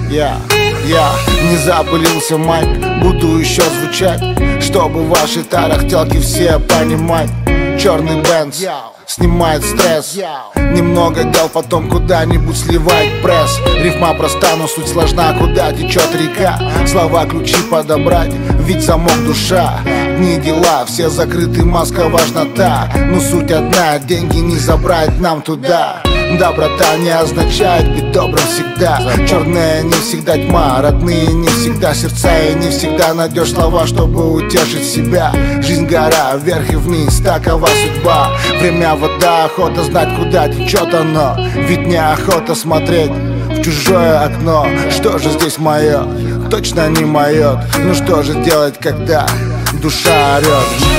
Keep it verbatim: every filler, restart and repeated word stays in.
Я, я не запылился майк, буду еще звучать, чтобы в ваших тарах телки все понимать. Черный Бенц снимает стресс, немного дел, потом куда-нибудь сливает пресс. Рифма проста, но суть сложна, куда течет река. Слова ключи подобрать, ведь замок душа. Дни дела, все закрыты, маска важна та. Но суть одна, деньги не забрать нам туда. Доброта не означает быть добрым всегда. Черная не всегда тьма, родные не всегда сердца. И не всегда найдешь слова, чтобы утешить себя. Жизнь гора, вверх и вниз, такова судьба. Время вода, охота знать, куда течет оно. Ведь не охота смотреть в чужое окно. Что же здесь мое? Точно не мое. Ну что же делать, когда душа орет?